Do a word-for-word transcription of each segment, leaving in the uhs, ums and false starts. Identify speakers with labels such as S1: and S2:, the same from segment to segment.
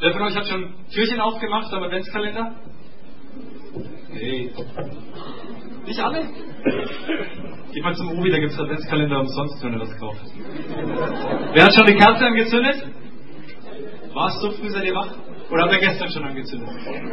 S1: Wer von euch hat schon Türchen aufgemacht am Adventskalender? Hey. Nicht alle? Geht mal zum Ubi, da gibt es Adventskalender umsonst, wenn ihr das kauft. Wer hat schon die Kerze angezündet? Warst du früh, seid ihr wach? Oder habt ihr gestern schon angezündet?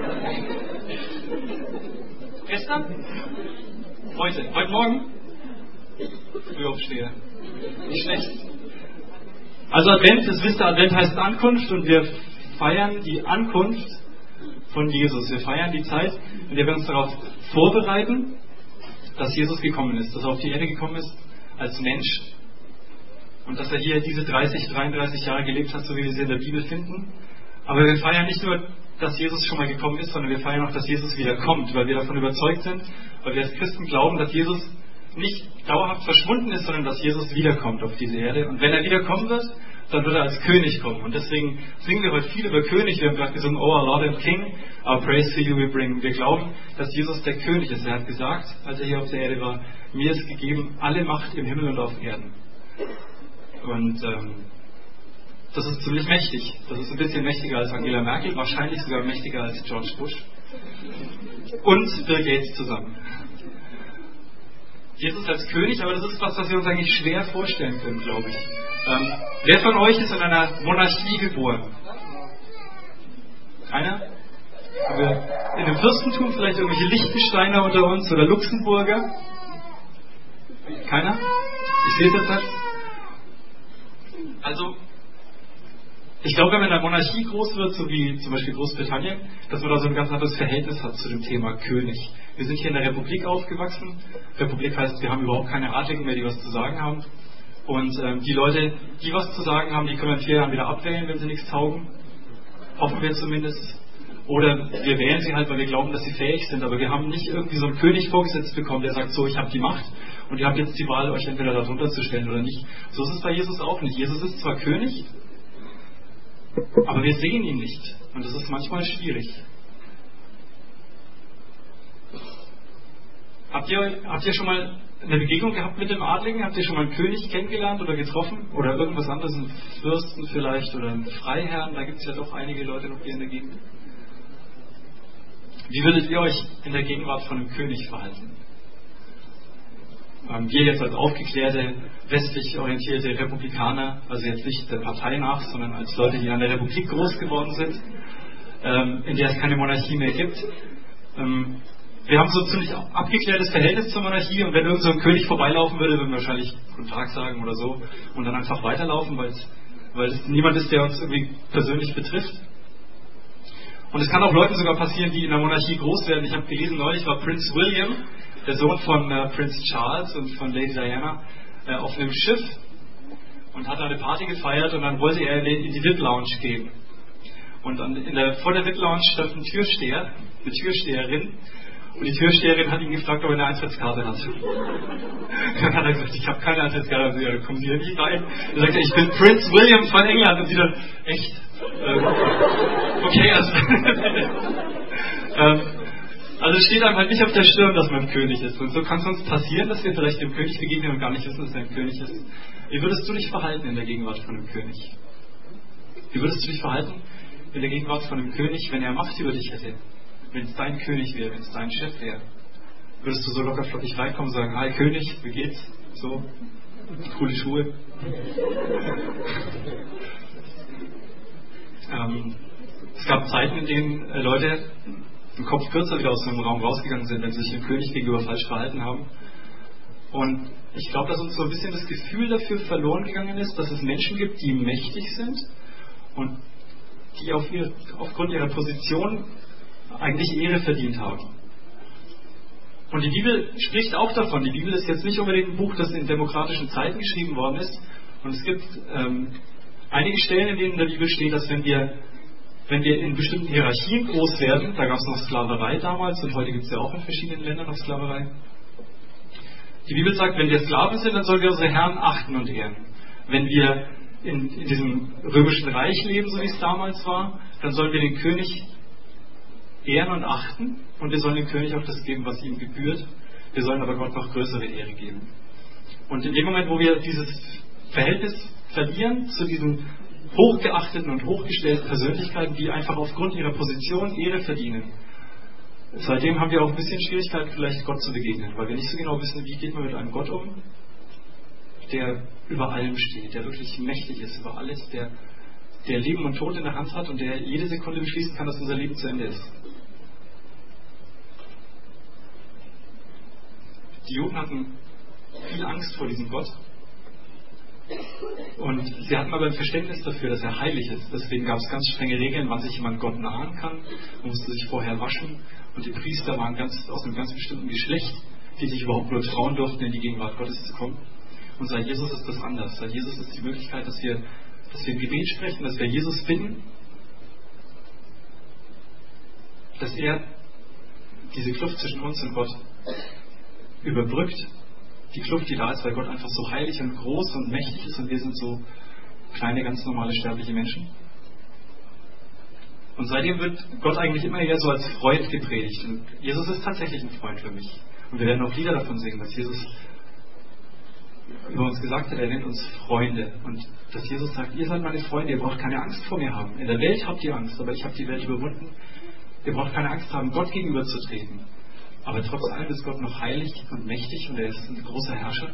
S1: Gestern? Heute? Heute Morgen? Frühaufsteher. Nicht schlecht. Also Advent, das wisst ihr, Advent heißt Ankunft und wir feiern die Ankunft von Jesus. Wir feiern die Zeit, in der wir uns darauf vorbereiten, dass Jesus gekommen ist, dass er auf die Erde gekommen ist als Mensch und dass er hier diese dreißig, dreiunddreißig Jahre gelebt hat, so wie wir sie in der Bibel finden. Aber wir feiern nicht nur, dass Jesus schon mal gekommen ist, sondern wir feiern auch, dass Jesus wieder kommt, weil wir davon überzeugt sind, weil wir als Christen glauben, dass Jesus nicht dauerhaft verschwunden ist, sondern dass Jesus wiederkommt auf diese Erde. Und wenn er wiederkommen wird, dann wird er als König kommen. Und deswegen singen wir heute viel über König. Wir haben gerade gesungen, Oh our Lord and King, our praise for you we bring. Wir glauben, dass Jesus der König ist. Er hat gesagt, als er hier auf der Erde war, mir ist gegeben alle Macht im Himmel und auf Erden. Und ähm, das ist ziemlich mächtig. Das ist ein bisschen mächtiger als Angela Merkel, wahrscheinlich sogar mächtiger als George Bush und Bill Gates zusammen. Jesus als König, aber das ist was, was wir uns eigentlich schwer vorstellen können, glaube ich. Ähm, wer von euch ist in einer Monarchie geboren? Keiner? Haben wir in einem Fürstentum vielleicht irgendwelche Liechtensteiner unter uns oder Luxemburger? Keiner? Ich sehe es jetzt nicht. Also, ich glaube, wenn man in einer Monarchie groß wird, so wie zum Beispiel Großbritannien, dass man da so ein ganz anderes Verhältnis hat zu dem Thema König. Wir sind hier in der Republik aufgewachsen. Republik heißt, wir haben überhaupt keine Adligen mehr, die was zu sagen haben. Und ähm, die Leute, die was zu sagen haben, die können wir in vier Jahren wieder abwählen, wenn sie nichts taugen. Hoffen wir zumindest. Oder wir wählen sie halt, weil wir glauben, dass sie fähig sind. Aber wir haben nicht irgendwie so einen König vorgesetzt bekommen, der sagt, so, ich habe die Macht und ihr habt jetzt die Wahl, euch entweder darunter zu stellen oder nicht. So ist es bei Jesus auch nicht. Jesus ist zwar König, aber wir sehen ihn nicht. Und das ist manchmal schwierig. Habt ihr, habt ihr schon mal eine Begegnung gehabt mit dem Adligen? Habt ihr schon mal einen König kennengelernt oder getroffen? Oder irgendwas anderes, einen Fürsten vielleicht oder einen Freiherrn? Da gibt es ja doch einige Leute noch hier in der Gegend. Wie würdet ihr euch in der Gegenwart von einem König verhalten? Ähm, wir jetzt als aufgeklärte, westlich orientierte Republikaner, also jetzt nicht der Partei nach, sondern als Leute, die an der Republik groß geworden sind, ähm, in der es keine Monarchie mehr gibt. Ähm, wir haben so ein ziemlich abgeklärtes Verhältnis zur Monarchie und wenn irgend so ein König vorbeilaufen würde, würden wir wahrscheinlich Guten Tag sagen oder so und dann einfach weiterlaufen, weil es, weil es niemand ist, der uns irgendwie persönlich betrifft. Und es kann auch Leuten sogar passieren, die in der Monarchie groß werden. Ich habe gelesen, neulich war Prinz William, der Sohn von äh, Prinz Charles und von Lady Diana, äh, auf einem Schiff und hat eine Party gefeiert und dann wollte er in die V I P-Lounge gehen. Und dann in der, vor der V I P-Lounge stand ein Türsteher, eine Türsteherin und die Türsteherin hat ihn gefragt, ob er eine Eintrittskarte hat. Dann hat er gesagt, ich habe keine Eintrittskarte. Also, ja, kommen Sie hier nicht rein. Dann sagt er, ich bin Prinz William von England. Und sie dann, echt? Ähm, okay, also ähm, also es steht einem halt nicht auf der Stirn, dass man König ist. Und so kann es uns passieren, dass wir vielleicht dem König begegnen und gar nicht wissen, dass er ein König ist. Wie würdest du dich verhalten in der Gegenwart von einem König? Wie würdest du dich verhalten in der Gegenwart von einem König, wenn er Macht über dich hätte? Wenn es dein König wäre, wenn es dein Chef wäre? Würdest du so locker flockig reinkommen und sagen, hi König, wie geht's? So, coole Schuhe. ähm, es gab Zeiten, in denen äh, Leute im Kopf kürzer wieder aus einem Raum rausgegangen sind, wenn sie sich dem König gegenüber falsch verhalten haben. Und ich glaube, dass uns so ein bisschen das Gefühl dafür verloren gegangen ist, dass es Menschen gibt, die mächtig sind und die auf ihr, aufgrund ihrer Position eigentlich Ehre verdient haben. Und die Bibel spricht auch davon. Die Bibel ist jetzt nicht unbedingt ein Buch, das in demokratischen Zeiten geschrieben worden ist. Und es gibt ähm, einige Stellen, in denen in der Bibel steht, dass wenn wir wenn wir in bestimmten Hierarchien groß werden, da gab es noch Sklaverei damals und heute gibt es ja auch in verschiedenen Ländern noch Sklaverei. Die Bibel sagt, wenn wir Sklaven sind, dann sollen wir unsere Herren achten und ehren. Wenn wir in, in diesem römischen Reich leben, so wie es damals war, dann sollen wir den König ehren und achten und wir sollen dem König auch das geben, was ihm gebührt. Wir sollen aber Gott noch größere Ehre geben. Und in dem Moment, wo wir dieses Verhältnis verlieren zu diesem hochgeachteten und hochgestellten Persönlichkeiten, die einfach aufgrund ihrer Position Ehre verdienen. Seitdem haben wir auch ein bisschen Schwierigkeiten, vielleicht Gott zu begegnen, weil wir nicht so genau wissen, wie geht man mit einem Gott um, der über allem steht, der wirklich mächtig ist über alles, der, der Leben und Tod in der Hand hat und der jede Sekunde beschließen kann, dass unser Leben zu Ende ist. Die Juden hatten viel Angst vor diesem Gott. Und sie hatten aber ein Verständnis dafür, dass er heilig ist. Deswegen gab es ganz strenge Regeln, wann sich jemand Gott nahen kann. Man musste sich vorher waschen. Und die Priester waren ganz, aus einem ganz bestimmten Geschlecht, die sich überhaupt nur trauen durften, in die Gegenwart Gottes zu kommen. Und seit Jesus ist das anders. Seit Jesus ist die Möglichkeit, dass wir, dass wir Gebet sprechen, dass wir Jesus bitten, dass er diese Kluft zwischen uns und Gott überbrückt. Die Kluft, die da ist, weil Gott einfach so heilig und groß und mächtig ist und wir sind so kleine, ganz normale, sterbliche Menschen. Und seitdem wird Gott eigentlich immer eher so als Freund gepredigt. Und Jesus ist tatsächlich ein Freund für mich. Und wir werden auch Lieder davon singen, dass Jesus über uns gesagt hat, er nennt uns Freunde. Und dass Jesus sagt, ihr seid meine Freunde, ihr braucht keine Angst vor mir haben. In der Welt habt ihr Angst, aber ich habe die Welt überwunden. Ihr braucht keine Angst haben, Gott gegenüberzutreten. Aber trotz allem ist Gott noch heilig und mächtig und er ist ein großer Herrscher.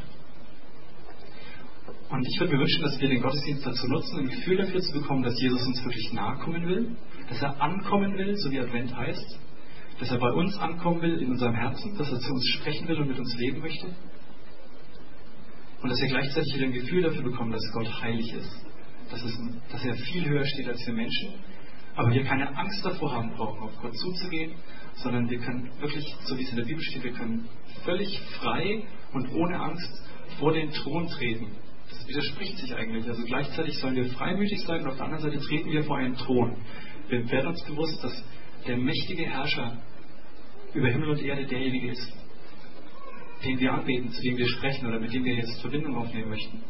S1: Und ich würde mir wünschen, dass wir den Gottesdienst dazu nutzen, ein Gefühl dafür zu bekommen, dass Jesus uns wirklich nahe kommen will, dass er ankommen will, so wie Advent heißt, dass er bei uns ankommen will in unserem Herzen, dass er zu uns sprechen will und mit uns leben möchte. Und dass wir gleichzeitig wieder ein Gefühl dafür bekommen, dass Gott heilig ist, dass, es, dass er viel höher steht als wir Menschen, aber wir keine Angst davor haben brauchen, auf Gott zuzugehen, sondern wir können wirklich, so wie es in der Bibel steht, wir können völlig frei und ohne Angst vor den Thron treten. Das widerspricht sich eigentlich. Also gleichzeitig sollen wir freimütig sein und auf der anderen Seite treten wir vor einen Thron. Wir werden uns bewusst, dass der mächtige Herrscher über Himmel und Erde derjenige ist, den wir anbeten, zu dem wir sprechen oder mit dem wir jetzt Verbindung aufnehmen möchten.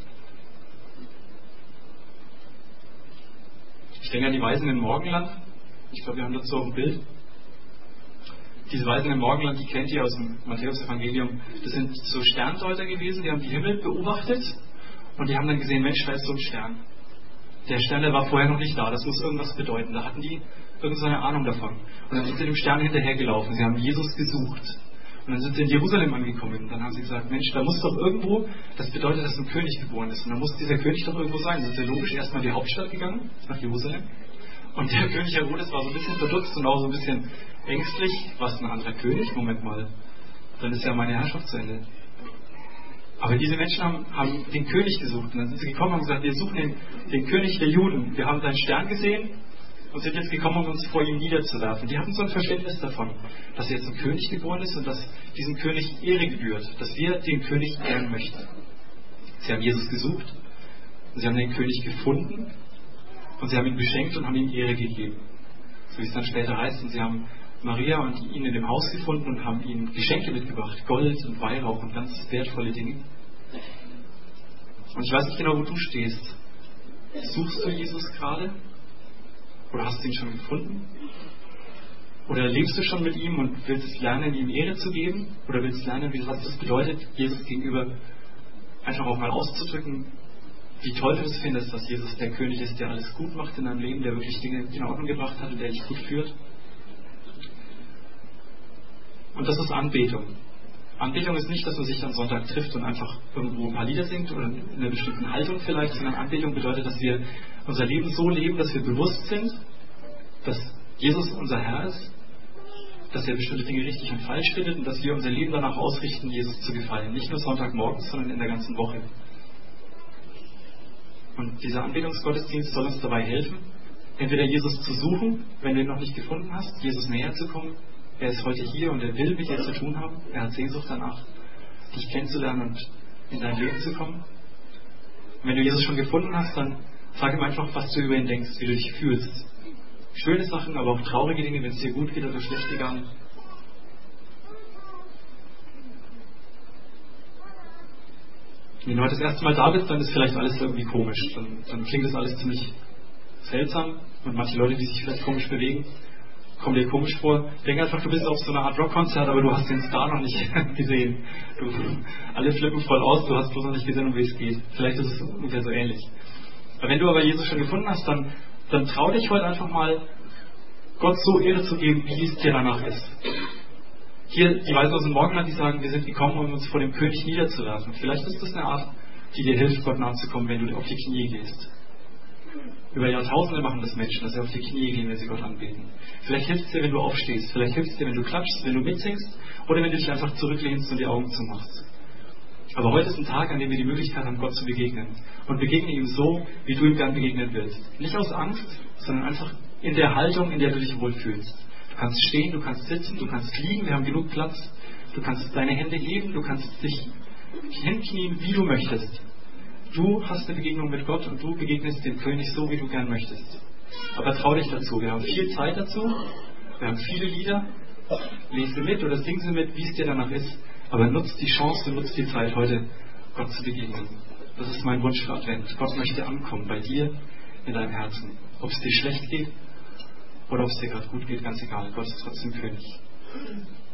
S1: Ich denke an die Weisen im Morgenland. Ich glaube, wir haben dazu auch ein Bild. Diese Weisen im Morgenland, die kennt ihr aus dem Matthäus-Evangelium. Das sind so Sterndeuter gewesen, die haben die Himmel beobachtet und die haben dann gesehen, Mensch, da ist so ein Stern. Der Stern, der war vorher noch nicht da, das muss irgendwas bedeuten. Da hatten die irgendeine Ahnung davon. Und dann sind sie dem Stern hinterhergelaufen. Sie haben Jesus gesucht. Und dann sind sie in Jerusalem angekommen. Und dann haben sie gesagt, Mensch, da muss doch irgendwo, das bedeutet, dass ein König geboren ist. Und dann muss dieser König doch irgendwo sein. Dann sind sie logisch erstmal in die Hauptstadt gegangen, nach Jerusalem. Und der König Herodes war so ein bisschen verdutzt und auch so ein bisschen ängstlich. Was, ein anderer König? Moment mal. Dann ist ja meine Herrschaft zu Ende. Aber diese Menschen haben, haben den König gesucht. Und dann sind sie gekommen und haben gesagt, wir suchen den, den König der Juden. Wir haben deinen Stern gesehen und sind jetzt gekommen, um uns vor ihm niederzuwerfen. Die hatten so ein Verständnis davon, dass jetzt ein König geboren ist und dass diesem König Ehre gebührt, dass wir den König ehren möchten. Sie haben Jesus gesucht und sie haben den König gefunden und sie haben ihn beschenkt und haben ihm Ehre gegeben. So wie es dann später heißt. Und sie haben Maria und ihn in dem Haus gefunden und haben ihm Geschenke mitgebracht, Gold und Weihrauch und ganz wertvolle Dinge. Und ich weiß nicht genau, wo du stehst. Suchst du Jesus gerade? Oder hast du ihn schon gefunden? Oder lebst du schon mit ihm und willst lernen, ihm Ehre zu geben? Oder willst lernen, was das bedeutet, Jesus gegenüber einfach auch mal auszudrücken, wie toll du es findest, dass Jesus der König ist, der alles gut macht in deinem Leben, der wirklich Dinge in Ordnung gebracht hat und der dich gut führt? Und das ist Anbetung. Anbetung ist nicht, dass man sich am Sonntag trifft und einfach irgendwo ein paar Lieder singt oder in einer bestimmten Haltung vielleicht, sondern Anbetung bedeutet, dass wir unser Leben so leben, dass wir bewusst sind, dass Jesus unser Herr ist, dass er bestimmte Dinge richtig und falsch findet und dass wir unser Leben danach ausrichten, Jesus zu gefallen. Nicht nur Sonntagmorgens, sondern in der ganzen Woche. Und dieser Anbetungsgottesdienst soll uns dabei helfen, entweder Jesus zu suchen, wenn du ihn noch nicht gefunden hast, Jesus näher zu kommen. Er ist heute hier und er will mit dir zu tun haben. Er hat Sehnsucht danach, dich kennenzulernen und in dein Leben zu kommen. Und wenn du Jesus schon gefunden hast, dann sag ihm einfach, was du über ihn denkst, wie du dich fühlst. Schöne Sachen, aber auch traurige Dinge, wenn es dir gut geht oder schlecht gegangen. Wenn du heute das erste Mal da bist, dann ist vielleicht alles irgendwie komisch. Dann, dann klingt das alles ziemlich seltsam und manche Leute, die sich vielleicht komisch bewegen, kommen dir komisch vor. Denk einfach, du bist auf so einer Art Rockkonzert, aber du hast den Star noch nicht gesehen. Du, alle flippen voll aus, du hast bloß noch nicht gesehen, um wie es geht. Vielleicht ist es ungefähr so ähnlich. Wenn du aber Jesus schon gefunden hast, dann, dann trau dich heute einfach mal, Gott so Ehre zu geben, wie es dir danach ist. Hier, die Weisen aus dem Morgenland, die sagen, wir sind gekommen, um uns vor dem König niederzulassen. Vielleicht ist das eine Art, die dir hilft, Gott nahe zu kommen, wenn du auf die Knie gehst. Über Jahrtausende machen das Menschen, dass sie auf die Knie gehen, wenn sie Gott anbeten. Vielleicht hilft es dir, wenn du aufstehst. Vielleicht hilft es dir, wenn du klatschst, wenn du mitsingst oder wenn du dich einfach zurücklehnst und die Augen zumachst. Aber heute ist ein Tag, an dem wir die Möglichkeit haben, Gott zu begegnen. Und begegne ihm so, wie du ihm gern begegnen willst. Nicht aus Angst, sondern einfach in der Haltung, in der du dich wohlfühlst. Du kannst stehen, du kannst sitzen, du kannst liegen, wir haben genug Platz. Du kannst deine Hände heben, du kannst dich hinknien, wie du möchtest. Du hast eine Begegnung mit Gott und du begegnest dem König so, wie du gern möchtest. Aber trau dich dazu. Wir haben viel Zeit dazu. Wir haben viele Lieder. Lies sie mit oder sing sie mit, wie es dir danach ist. Aber nutzt die Chance und nutzt die Zeit, heute Gott zu begegnen. Das ist mein Wunsch für Advent. Gott möchte ankommen bei dir in deinem Herzen. Ob es dir schlecht geht oder ob es dir gerade gut geht, ganz egal. Gott ist trotzdem König.